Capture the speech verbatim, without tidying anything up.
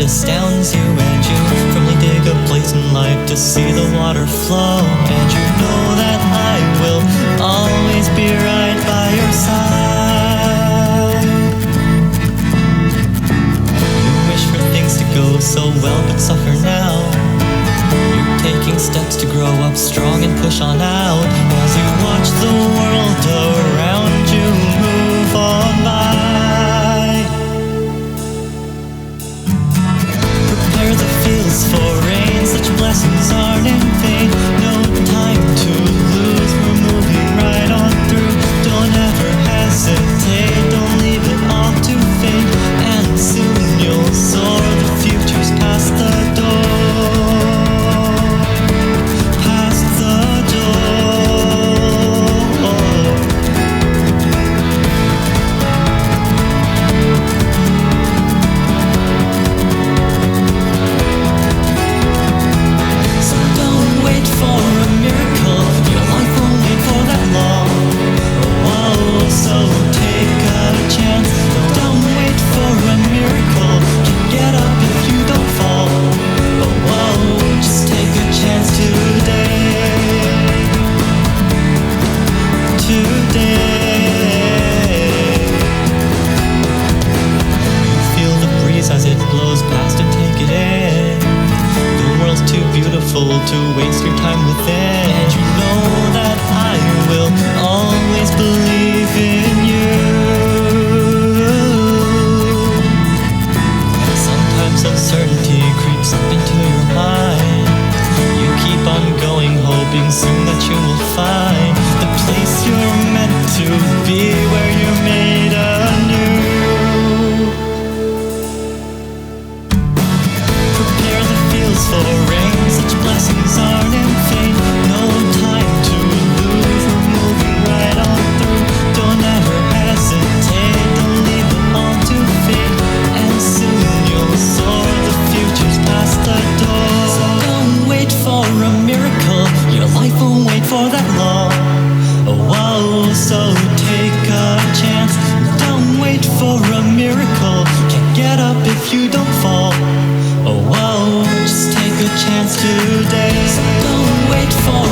astounds you, and you firmly dig a place in life to see the water flow. And you know that I will always be right by your side. You wish for things to go so well, but suffer now. You're taking steps to grow up strong and push on out as you watch the world around you move on by. Prepare the fields for rain, such blessings aren't in vain. No time to lose, we're moving right on through. Don't ever hesitate, don't leave it all to fate. And soon you'll soar, the future's past the door. Past the door. So don't wait for a miracle, your life won't wait for that long. Whoa, so take a chance. Don't wait for a miracle, can get up if you don't fall. Whoa, just take a chance today. Today. Feel the breeze as it blows past and take it in. The world's too beautiful to waste your time within. And you know that I will always believe in you. Sometimes uncertainty creeps up into your mind. You keep on going, hoping soon that you will find the place you're meant to be, where you're made anew. Prepare the fields for rain, such blessings aren't in vain. No time to lose, we're moving right on through. Don't ever hesitate, don't leave it all to fate. And soon you'll soar, the future's past the door. So don't wait for a miracle, your life won't wait for that long. Whoa, so take a chance. Don't wait for a miracle, can't get up if you don't fall. Whoa, just take a chance today. So don't wait for